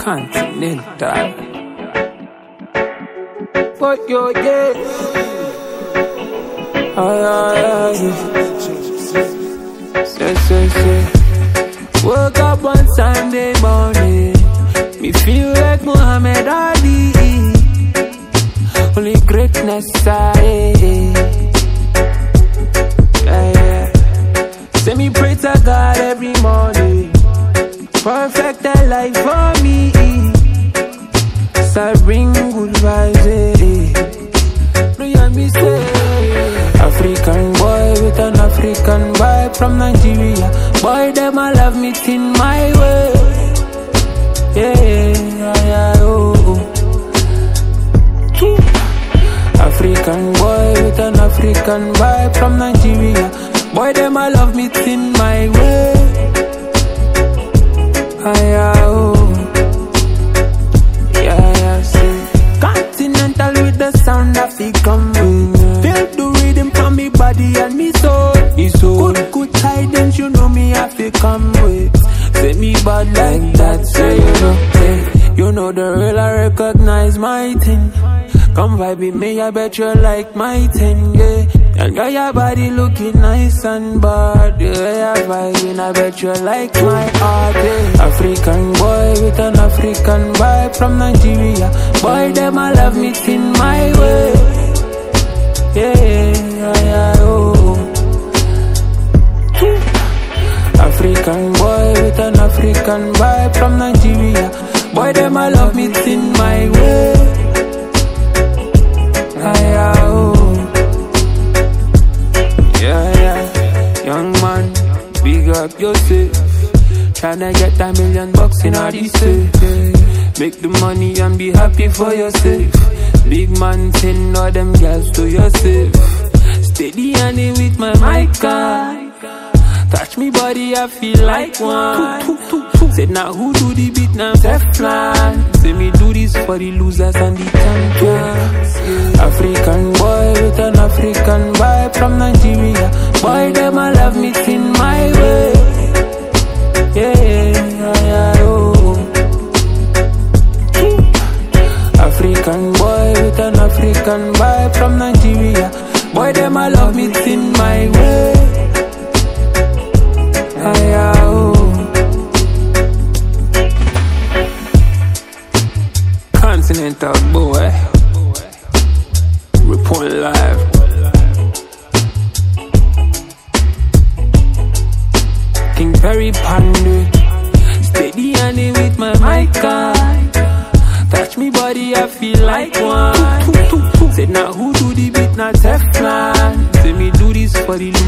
Continental. But yo, yeah. Say. Woke up one Sunday morning, me feel like Muhammad Ali. Only greatness yeah. Say me pray to God every morning, perfect that life for me. So bring good vibes, no you me say. African boy with an African vibe from Nigeria. Boy, them I love me in my way. Yeah, oh. African boy with an African vibe from Nigeria. Boy, them I love me in my way. Oh. Yeah, see. Continental with the sound African way. Feel the rhythm from me body and me soul. Good tidings, you know me have to come with. Say me bad like that, say you know the real, I recognize my thing. Come vibe with me, I bet you like my thing, yeah. And girl, your body looking nice and bad, yeah. Vibing, I bet you like my art, yeah. African boy with an African vibe from Nigeria. Boy, them I love me in my way. Yeah, oh. African boy with an African vibe from Nigeria. Boy, them I love me in my way. Yeah. Young man, big up yourself. Tryna get $1 million in all this safe. Make the money and be happy for yourself. Big man, send all them girls to yourself. Steady honey with my mic on. Touch me body, I feel like one. Said now who do the beat now? Teflon. Say me do this for the losers and the champions. African boy with an African vibe from Nigeria. Boy, them I love me in my way. Yeah, oh. African boy with an African vibe from Nigeria. Boy, them I love me in my way. Continental boy, report live. King Perry Pandu, steady honey with my mic on. Touch me body, I feel like one. Said now who do the beat, not Teflon. Say me do this for the